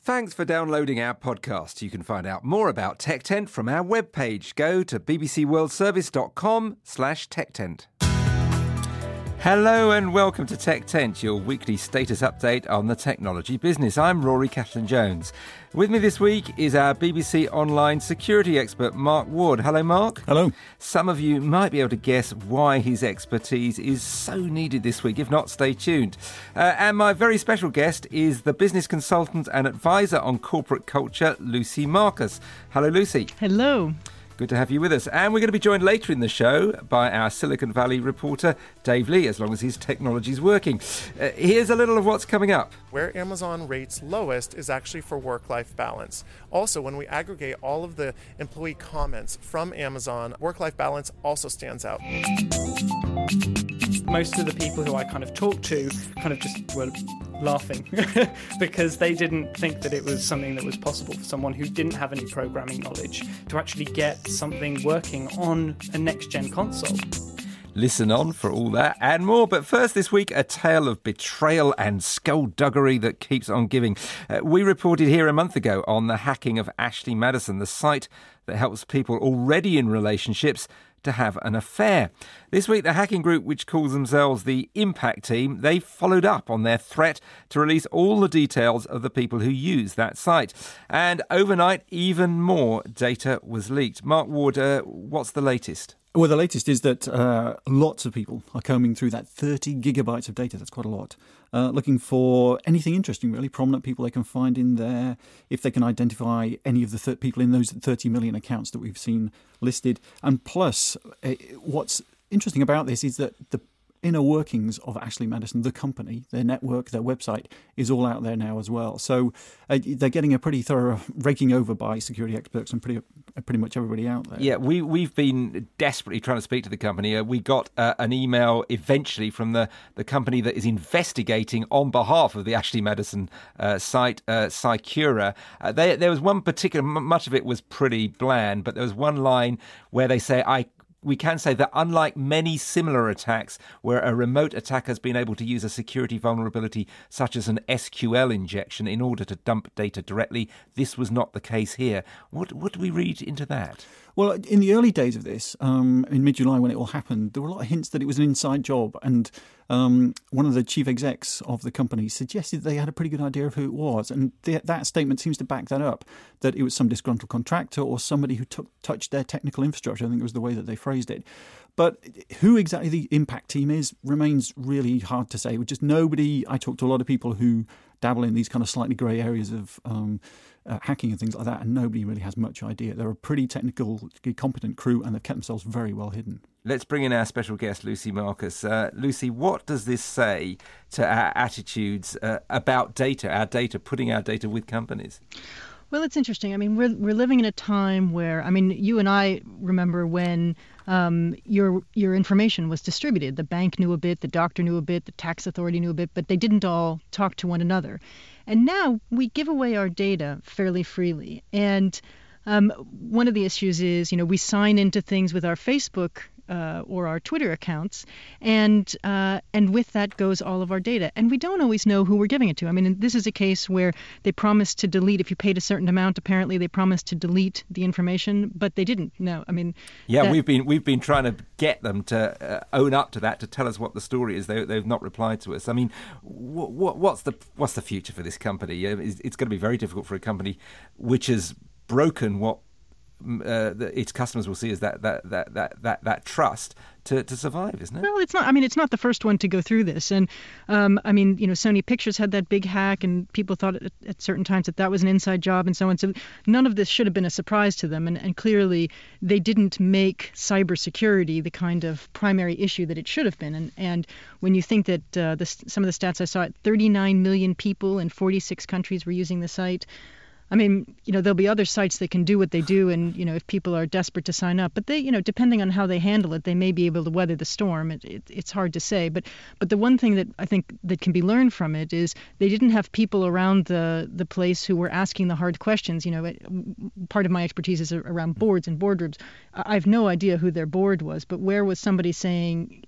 Thanks for downloading our podcast. You can find out more about TechTent from our webpage. Go to bbcworldservice.com/TechTent. Hello and welcome to TechTent, your weekly status update on the technology business. I'm Rory Catherine-Jones. With me this week is our BBC Online security expert, Mark Ward. Hello, Mark. Hello. Some of you might be able to guess why his expertise is so needed this week. If not, stay tuned. And my very special guest is the business consultant and advisor on corporate culture, Lucy Marcus. Hello, Lucy. Hello. Good to have you with us. And we're going to be joined later in the show by our Silicon Valley reporter, Dave Lee, as long as his technology's working. Here's a little of what's coming up. Where Amazon rates lowest is actually for work-life balance. Also, when we aggregate all of the employee comments from Amazon, work-life balance also stands out. Most of the people who I kind of talked to kind of just were laughing because they didn't think that it was something that was possible for someone who didn't have any programming knowledge to actually get something working on a next-gen console. Listen on for all that and more. But first this week, a tale of betrayal and skullduggery that keeps on giving. We reported here a month ago on the hacking of Ashley Madison, the site that helps people already in relationships to have an affair. This week, the hacking group, which calls themselves the Impact Team, they followed up on their threat to release all the details of the people who use that site. And overnight, even more data was leaked. Mark Ward, what's the latest? Well, the latest is that lots of people are combing through that 30 gigabytes of data. That's quite a lot. Looking for anything interesting, really, prominent people they can find in there, if they can identify any of the people in those 30 million accounts that we've seen listed. And plus, what's interesting about this is that the inner workings of Ashley Madison, the company, their network, their website, is all out there now as well. So they're getting a pretty thorough raking over by security experts and pretty much everybody out there. Yeah, we've been desperately trying to speak to the company. We got an email eventually from the company that is investigating on behalf of the Ashley Madison site, Sicura. There was one particular, much of it was pretty bland, but there was one line where they say, we can say that unlike many similar attacks where a remote attacker has been able to use a security vulnerability such as an SQL injection in order to dump data directly, this was not the case here. What do we read into that? Well, in the early days of this, in mid-July when it all happened, there were a lot of hints that it was an inside job. And one of the chief execs of the company suggested they had a pretty good idea of who it was. And that statement seems to back that up, that it was some disgruntled contractor or somebody who touched their technical infrastructure. I think it was the way that they phrased it. But who exactly the Impact Team is remains really hard to say. Just nobody. I talked to a lot of people who dabble in these kind of slightly grey areas of hacking and things like that, and nobody really has much idea. They're a pretty technical, competent crew, and they've kept themselves very well hidden. Let's bring in our special guest, Lucy Marcus. Lucy, what does this say to our attitudes about data, putting our data with companies? Well, it's interesting. I mean, we're living in a time where, I mean, you and I remember when your information was distributed. The bank knew a bit, the doctor knew a bit, the tax authority knew a bit, but they didn't all talk to one another. And now we give away our data fairly freely. And one of the issues is, we sign into things with our Facebook or our Twitter accounts, and with that goes all of our data. And we don't always know who we're giving it to. I mean, this is a case where they promised to delete, if you paid a certain amount, apparently they promised to delete the information, but they didn't. No, I mean... Yeah, we've been trying to get them to own up to that, to tell us what the story is. They've not replied to us. I mean, what's the future for this company? It's going to be very difficult for a company which has broken what its customers will see as that trust to survive, isn't it? Well, it's not. I mean, it's not the first one to go through this. And I mean, Sony Pictures had that big hack, and people thought at certain times that was an inside job and so on. So none of this should have been a surprise to them. And clearly, they didn't make cybersecurity the kind of primary issue that it should have been. And when you think that some of the stats I saw, 39 million people in 46 countries were using the site. I mean, there'll be other sites that can do what they do, and, if people are desperate to sign up. But they, depending on how they handle it, they may be able to weather the storm. It's hard to say. But the one thing that I think that can be learned from it is they didn't have people around the place who were asking the hard questions. Part of my expertise is around boards and boardrooms. I have no idea who their board was, but where was somebody saying,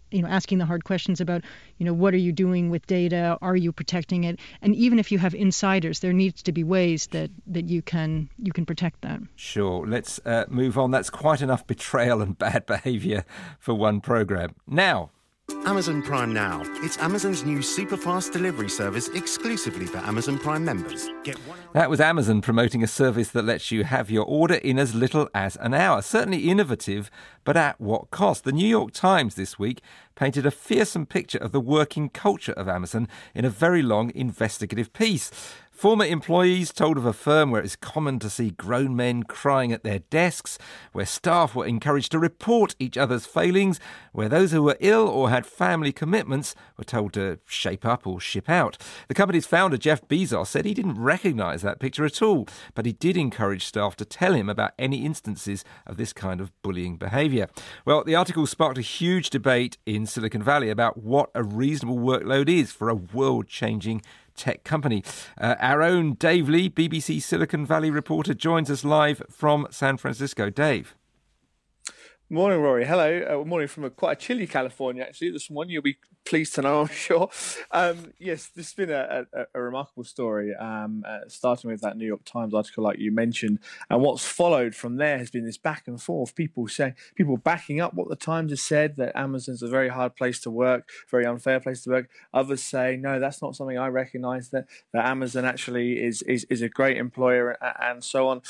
asking the hard questions about, what are you doing with data? Are you protecting it? And even if you have insiders, there needs to be ways that you can protect that. Sure. Let's move on. That's quite enough betrayal and bad behaviour for one programme. Now, Amazon Prime Now. It's Amazon's new super-fast delivery service exclusively for Amazon Prime members. That was Amazon promoting a service that lets you have your order in as little as an hour. Certainly innovative, but at what cost? The New York Times this week painted a fearsome picture of the working culture of Amazon in a very long investigative piece. Former employees told of a firm where it's common to see grown men crying at their desks, where staff were encouraged to report each other's failings, where those who were ill or had family commitments were told to shape up or ship out. The company's founder, Jeff Bezos, said he didn't recognise that picture at all, but he did encourage staff to tell him about any instances of this kind of bullying behaviour. Well, the article sparked a huge debate in Silicon Valley about what a reasonable workload is for a world-changing tech company. Our own Dave Lee, BBC Silicon Valley reporter, joins us live from San Francisco. Dave. Morning, Rory. Hello. Morning from quite a chilly California, actually, this morning. You'll be pleased to know, I'm sure. Yes, this has been a remarkable story, starting with that New York Times article like you mentioned. And what's followed from there has been this back and forth, people backing up what the Times has said, that Amazon's a very hard place to work, very unfair place to work. Others say, no, that's not something I recognise, that Amazon actually is a great employer, and so on.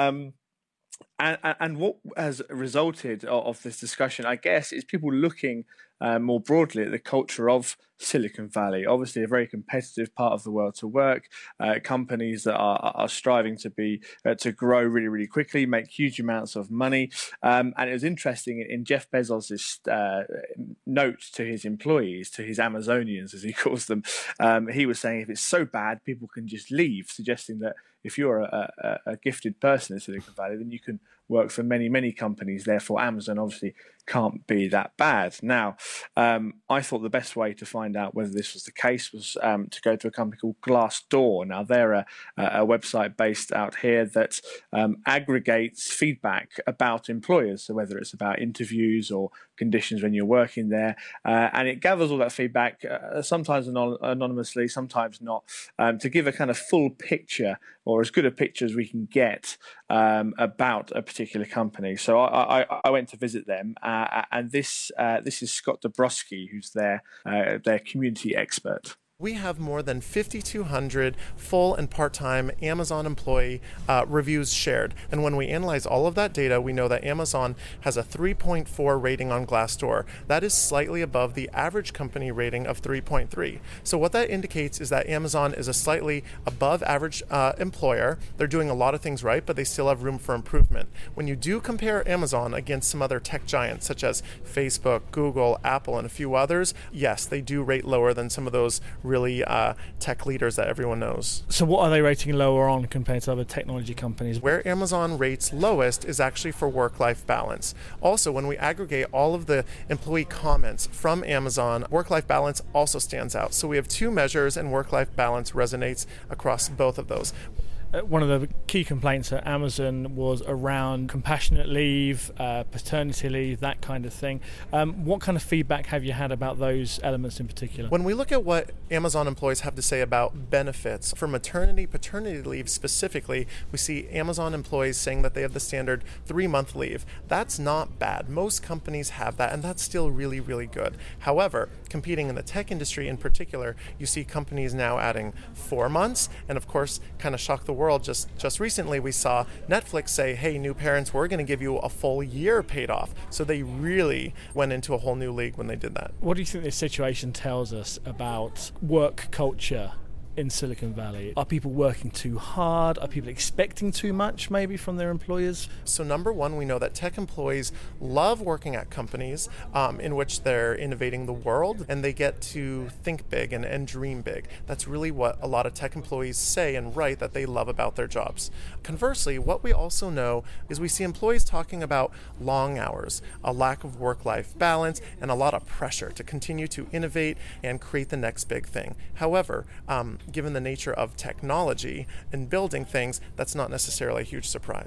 And what has resulted of this discussion, I guess, is people looking more broadly at the culture of Silicon Valley. Obviously, a very competitive part of the world to work. Companies that are striving to grow really, really quickly, make huge amounts of money. And it was interesting in Jeff Bezos' note to his employees, to his Amazonians, as he calls them. He was saying if it's so bad, people can just leave, suggesting that if you're a gifted person in Silicon Valley, then you can work for many, many companies. Therefore, Amazon obviously can't be that bad. Now, I thought the best way to find out whether this was the case was to go to a company called Glassdoor. Now, they're a website based out here that aggregates feedback about employers, so whether it's about interviews or conditions when you're working there, and it gathers all that feedback, sometimes anonymously, sometimes not, to give a kind of full picture, or as good a picture as we can get, about a particular company. So I went to visit them, and this is Scott Dabrowski, who's their community expert. We have more than 5,200 full and part-time Amazon employee reviews shared. And when we analyze all of that data, we know that Amazon has a 3.4 rating on Glassdoor. That is slightly above the average company rating of 3.3. So what that indicates is that Amazon is a slightly above average employer. They're doing a lot of things right, but they still have room for improvement. When you do compare Amazon against some other tech giants, such as Facebook, Google, Apple, and a few others, yes, they do rate lower than some of those really tech leaders that everyone knows. So what are they rating lower on compared to other technology companies? Where Amazon rates lowest is actually for work-life balance. Also, when we aggregate all of the employee comments from Amazon, work-life balance also stands out. So we have two measures, and work-life balance resonates across both of those. One of the key complaints at Amazon was around compassionate leave, paternity leave, that kind of thing. What kind of feedback have you had about those elements in particular? When we look at what Amazon employees have to say about benefits, for maternity, paternity leave specifically, we see Amazon employees saying that they have the standard 3-month leave. That's not bad. Most companies have that, and that's still really, really good. However, competing in the tech industry in particular, you see companies now adding 4 months, and of course, kind of shock the world. Just recently we saw Netflix say, hey, new parents, we're going to give you a full year paid off. So they really went into a whole new league when they did that. What do you think this situation tells us about work culture in Silicon Valley? Are people working too hard? Are people expecting too much maybe from their employers? So number one, we know that tech employees love working at companies in which they're innovating the world, and they get to think big and dream big. That's really what a lot of tech employees say and write that they love about their jobs. Conversely, what we also know is we see employees talking about long hours, a lack of work-life balance, and a lot of pressure to continue to innovate and create the next big thing. However, given the nature of technology and building things, that's not necessarily a huge surprise.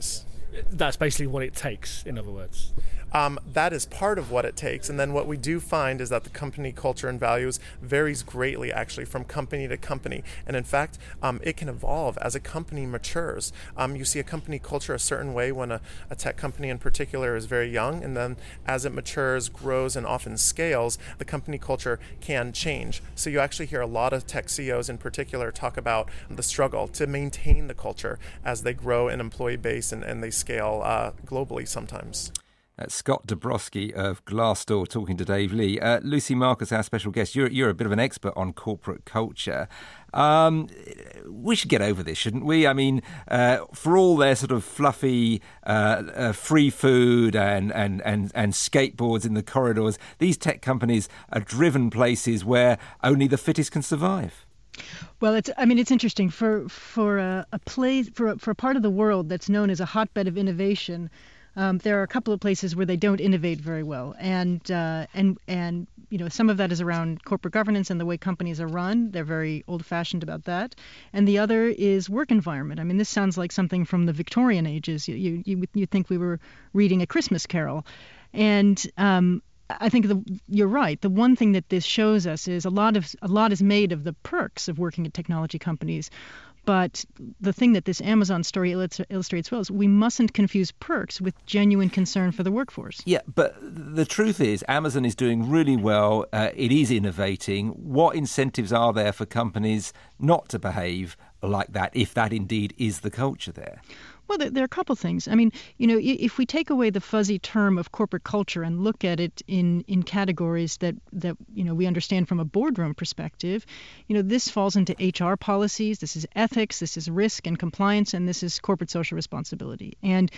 That's basically what it takes, in other words. That is part of what it takes. And then what we do find is that the company culture and values varies greatly, actually, from company to company. And in fact, it can evolve as a company matures. You see a company culture a certain way when a tech company in particular is very young. And then as it matures, grows, and often scales, the company culture can change. So you actually hear a lot of tech CEOs in particular talk about the struggle to maintain the culture as they grow an employee base and they scale globally sometimes. Scott Dabrowski of Glassdoor talking to Dave Lee. Lucy Marcus, our special guest, you're a bit of an expert on corporate culture. We should get over this, shouldn't we? I mean, for all their sort of fluffy free food and skateboards in the corridors, these tech companies are driven places where only the fittest can survive. Well, it's interesting for a place for a part of the world that's known as a hotbed of innovation. There are a couple of places where they don't innovate very well, and some of that is around corporate governance and the way companies are run. They're very old-fashioned about that, and the other is work environment. I mean, this sounds like something from the Victorian ages. You think we were reading A Christmas Carol, and I think you're right. The one thing that this shows us is a lot is made of the perks of working at technology companies. But the thing that this Amazon story illustrates well is we mustn't confuse perks with genuine concern for the workforce. Yeah, but the truth is Amazon is doing really well. It is innovating. What incentives are there for companies not to behave like that, if that indeed is the culture there? Well, there are a couple things. I mean, if we take away the fuzzy term of corporate culture and look at it in categories that we understand from a boardroom perspective, this falls into HR policies, this is ethics, this is risk and compliance, and this is corporate social responsibility. And,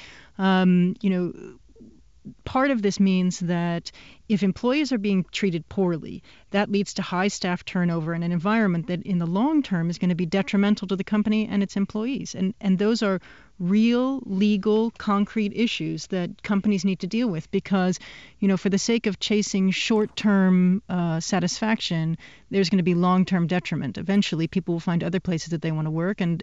part of this means that if employees are being treated poorly, that leads to high staff turnover and an environment that in the long term is going to be detrimental to the company and its employees. And those are real, legal, concrete issues that companies need to deal with because, for the sake of chasing short-term satisfaction, there's going to be long-term detriment. Eventually, people will find other places that they want to work and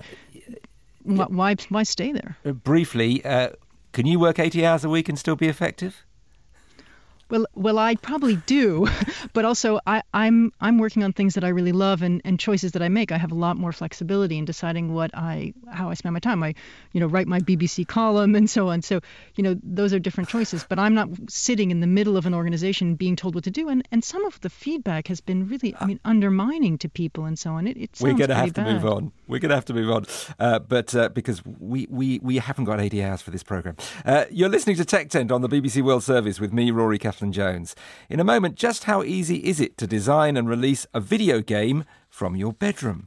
why stay there? Briefly, can you work 80 hours a week and still be effective? Well, I probably do, but also I'm working on things that I really love and choices that I make. I have a lot more flexibility in deciding how I spend my time. I, write my BBC column and so on. So, those are different choices. But I'm not sitting in the middle of an organization being told what to do. And some of the feedback has been really, undermining to people and so on. It sounds We're going to have bad. to move on. We're going to have to move on, but because we haven't got 80 hours for this programme. You're listening to Tech Tent on the BBC World Service with me, Rory Catalan Jones. In a moment, just how easy is it to design and release a video game from your bedroom?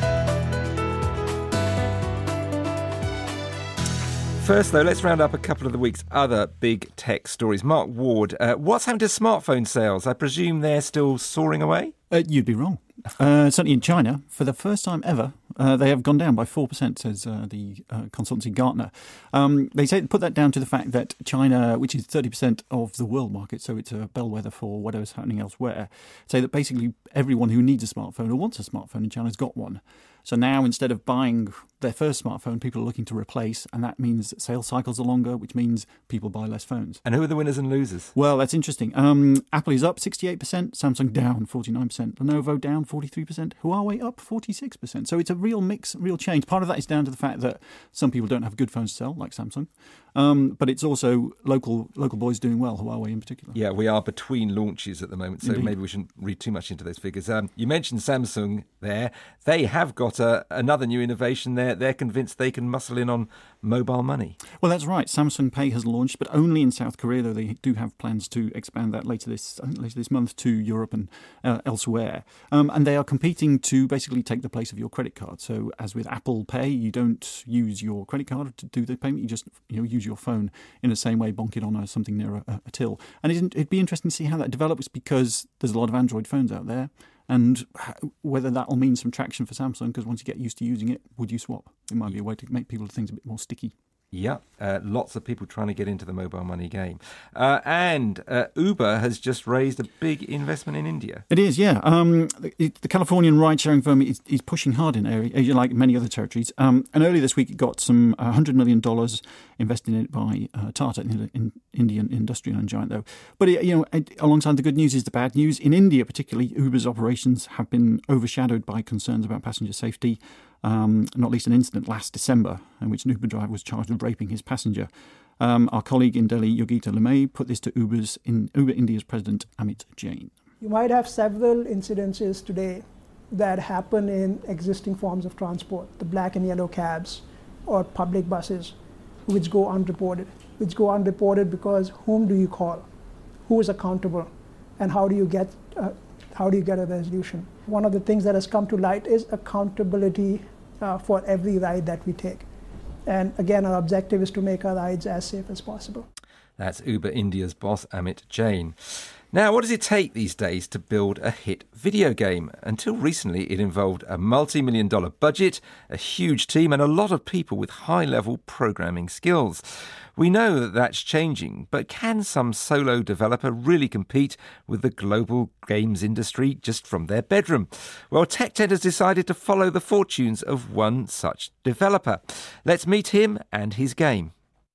First, though, let's round up a couple of the week's other big tech stories. Mark Ward, what's happened to smartphone sales? I presume they're still soaring away? You'd be wrong. Certainly in China, for the first time ever, they have gone down by 4%, says the consultancy Gartner. They put that down to the fact that China, which is 30% of the world market, so it's a bellwether for whatever's happening elsewhere, say that basically everyone who needs a smartphone or wants a smartphone in China has got one. So now, instead of buying their first smartphone, people are looking to replace, and that means that sales cycles are longer, which means people buy less phones. And who are the winners and losers? Well, that's interesting. Apple is up 68%, Samsung down 49%, Lenovo down 43%, Huawei up 46%. So it's a real mix, real change. Part of that is down to the fact that some people don't have good phones to sell, like Samsung. But it's also local boys doing well, Huawei in particular. Yeah, we are between launches at the moment, so Indeed. maybe we shouldn't read too much into those figures. You mentioned Samsung there. They have got another new innovation there. They're convinced they can muscle in on mobile money. Well, that's right. Samsung Pay has launched, but only in South Korea, though they do have plans to expand that later this month to Europe and elsewhere. And they are competing to basically take the place of your credit card. So as with Apple Pay, you don't use your credit card to do the payment. You just use your phone in the same way, bonk it on something near a till. And it'd be interesting to see how that develops because there's a lot of Android phones out there. And whether that will mean some traction for Samsung, because once you get used to using it, would you swap? It might be a way to make things a bit more sticky. Yeah, lots of people trying to get into the mobile money game. And Uber has just raised a big investment in India. It is, yeah. The Californian ride-sharing firm is pushing hard in Asia, like many other territories. And earlier this week, it got some $100 million invested in it by Tata, Indian industrial giant, though. But, alongside the good news is the bad news. In India, particularly, Uber's operations have been overshadowed by concerns about passenger safety. Not least an incident last December in which an Uber driver was charged with raping his passenger. Our colleague in Delhi, Yogita Lemay, put this to Uber India's president, Amit Jain. You might have several incidences today that happen in existing forms of transport, the black and yellow cabs or public buses, which go unreported. Because whom do you call? Who is accountable? And how do you get a resolution? One of the things that has come to light is accountability for every ride that we take. And again, our objective is to make our rides as safe as possible. That's Uber India's boss, Amit Jain. Now, what does it take these days to build a hit video game? Until recently, it involved a multi-million-dollar budget, a huge team, and a lot of people with high-level programming skills. We know that that's changing, but can some solo developer really compete with the global games industry just from their bedroom? Well, TechTed has decided to follow the fortunes of one such developer. Let's meet him and his game.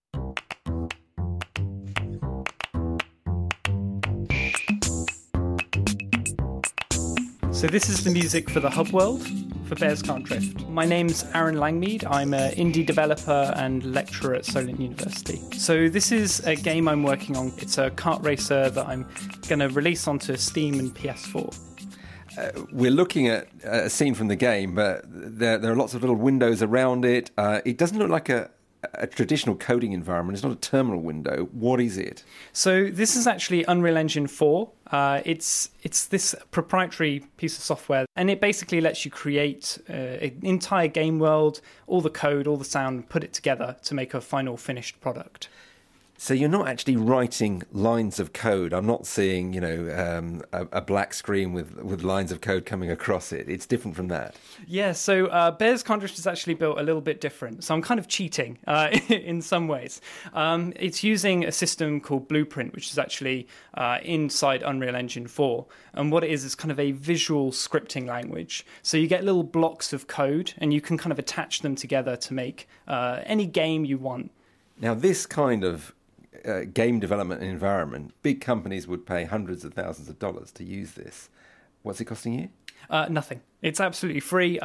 So this is the music for the hub world for Bears Can't Drift. My name's Aaron Langmead. I'm an indie developer and lecturer at Solent University. So this is a game I'm working on. It's a kart racer that I'm going to release onto Steam and PS4. We're looking at a scene from the game, but there are lots of little windows around it. It doesn't look like a traditional coding environment. It's not a terminal window. What is it? So this is actually Unreal Engine 4. It's this proprietary piece of software, and it basically lets you create an entire game world, all the code, all the sound, put it together to make a final finished product. So you're not actually writing lines of code. I'm not seeing, a black screen with lines of code coming across it. It's different from that. Yeah, so Bears Can't Drift is actually built a little bit different. So I'm kind of cheating in some ways. It's using a system called Blueprint, which is actually inside Unreal Engine 4. And what it is kind of a visual scripting language. So you get little blocks of code, and you can kind of attach them together to make any game you want. Now, this kind of game development environment, big companies would pay hundreds of thousands of dollars to use this. What's it costing you? Nothing. It's absolutely free.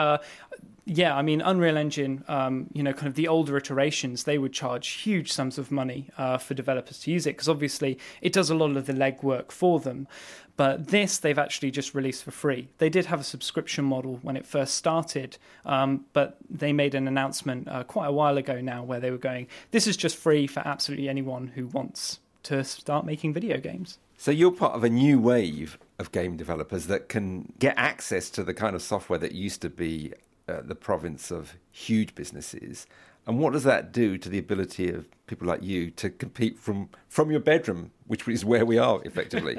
Unreal Engine, kind of the older iterations, they would charge huge sums of money for developers to use it, because obviously it does a lot of the legwork for them. But this, they've actually just released for free. They did have a subscription model when it first started, but they made an announcement quite a while ago now where they were going, this is just free for absolutely anyone who wants to start making video games. So you're part of a new wave of game developers that can get access to the kind of software that used to be the province of huge businesses. And what does that do to the ability of people like you to compete from your bedroom, which is where we are effectively?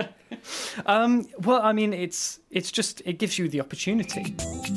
It gives you the opportunity.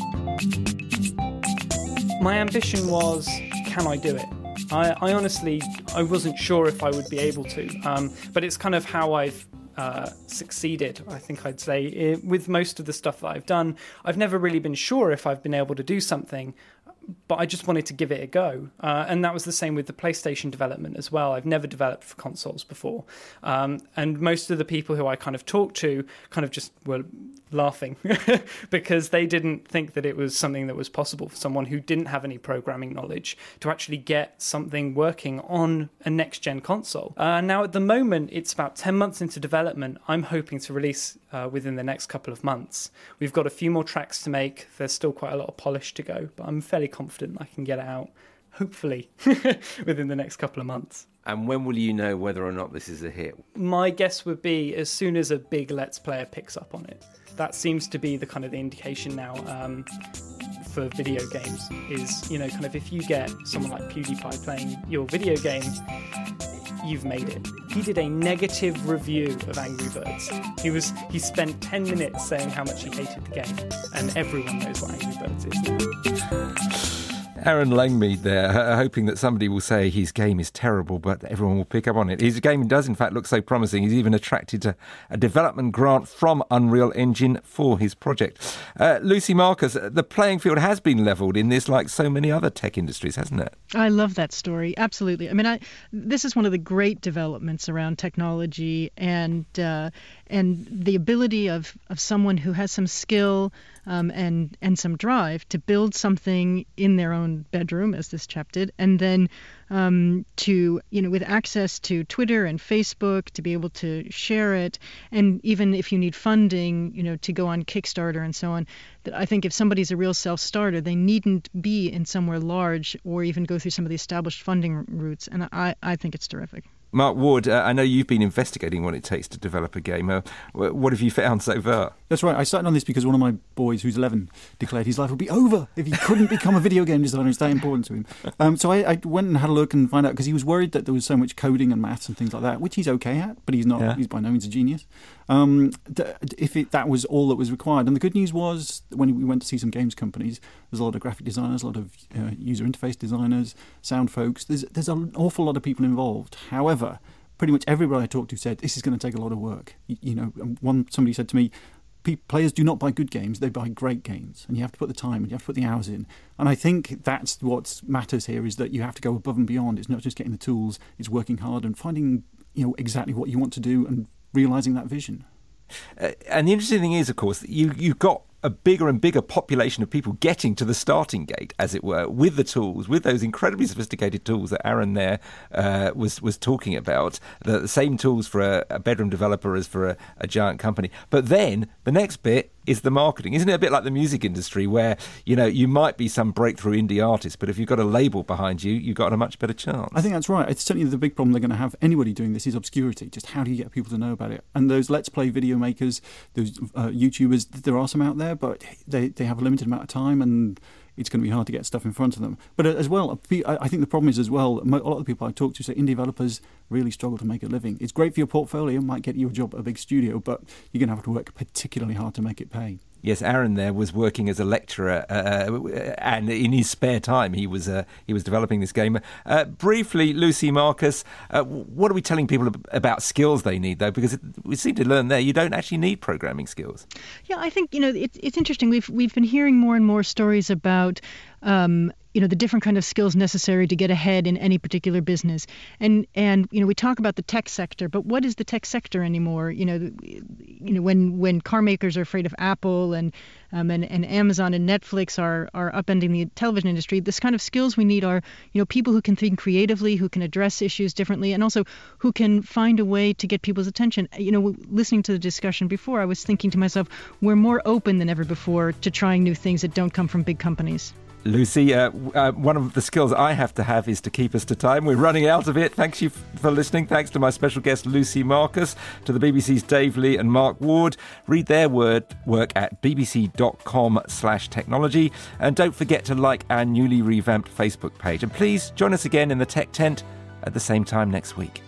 My ambition was, can I do it? I honestly wasn't sure if I would be able to, but it's kind of how I've succeeded, I think I'd say. With most of the stuff that I've done, I've never really been sure if I've been able to do something, but I just wanted to give it a go. And that was the same with the PlayStation development as well. I've never developed for consoles before. And most of the people who I kind of talked to kind of just were laughing because they didn't think that it was something that was possible for someone who didn't have any programming knowledge to actually get something working on a next-gen console. Now, at the moment, it's about 10 months into development. I'm hoping to release within the next couple of months. We've got a few more tracks to make. There's still quite a lot of polish to go, but I'm fairly confident I can get it out, hopefully, within the next couple of months. And when will you know whether or not this is a hit? My guess would be as soon as a big Let's Player picks up on it. That seems to be the kind of the indication now for video games is, kind of if you get someone like PewDiePie playing your video game, you've made it. He did a negative review of Angry Birds. He spent 10 minutes saying how much he hated the game, and everyone knows what Angry Birds is. Aaron Langmead there, hoping that somebody will say his game is terrible, but everyone will pick up on it. His game does, in fact, look so promising. He's even attracted a development grant from Unreal Engine for his project. Lucy Marcus, the playing field has been levelled in this, like so many other tech industries, hasn't it? I love that story. Absolutely. I mean, this is one of the great developments around technology and the ability of someone who has some skill and some drive to build something in their own bedroom, as this chap did, and then to, with access to Twitter and Facebook, to be able to share it, and even if you need funding, to go on Kickstarter and so on. That I think if somebody's a real self-starter, they needn't be in somewhere large or even go through some of the established funding routes, and I think it's terrific. Mark Ward, I know you've been investigating what it takes to develop a game. What have you found so far? That's right. I started on this because one of my boys, who's 11, declared his life would be over if he couldn't become a video game designer. It's that important to him. So I went and had a look and find out, because he was worried that there was so much coding and maths and things like that, which he's okay at, but he's not. Yeah. He's by no means a genius. That was all that was required. And the good news was, when we went to see some games companies, there's a lot of graphic designers, a lot of user interface designers, sound folks. There's an awful lot of people involved. However, pretty much everybody I talked to said this is going to take a lot of work. Somebody said to me, players do not buy good games, they buy great games, and you have to put the time and you have to put the hours in. And I think that's what matters here, is that you have to go above and beyond. It's not just getting the tools, it's working hard and finding exactly what you want to do and realising that vision. And the interesting thing is, of course, you've got a bigger and bigger population of people getting to the starting gate, as it were, with the tools, with those incredibly sophisticated tools that Aaron there was talking about, the same tools for a bedroom developer as for a giant company. But then the next bit is the marketing. Isn't it a bit like the music industry, where you might be some breakthrough indie artist, but if you've got a label behind you, you've got a much better chance? I think that's right. It's certainly the big problem they're going to have, anybody doing this, is obscurity. Just how do you get people to know about it? And those Let's Play video makers, those YouTubers, there are some out there, but they have a limited amount of time, and it's going to be hard to get stuff in front of them. But as well, I think the problem is as well, a lot of the people I talk to say indie developers really struggle to make a living. It's great for your portfolio, might get you a job at a big studio, but you're going to have to work particularly hard to make it pay. Yes, Aaron there was working as a lecturer, and in his spare time he was developing this game. Briefly, Lucy Marcus, what are we telling people about skills they need, though? Because we seem to learn there you don't actually need programming skills. Yeah, I think it's interesting. We've been hearing more and more stories about the different kind of skills necessary to get ahead in any particular business. And we talk about the tech sector, but what is the tech sector anymore? When car makers are afraid of Apple and Amazon and Netflix are upending the television industry, this kind of skills we need are, people who can think creatively, who can address issues differently, and also who can find a way to get people's attention. Listening to the discussion before, I was thinking to myself, we're more open than ever before to trying new things that don't come from big companies. Lucy, one of the skills I have to have is to keep us to time. We're running out of it. Thanks you for listening. Thanks to my special guest, Lucy Marcus, to the BBC's Dave Lee and Mark Ward. Read their work at bbc.com/technology. And don't forget to like our newly revamped Facebook page. And please join us again in the Tech Tent at the same time next week.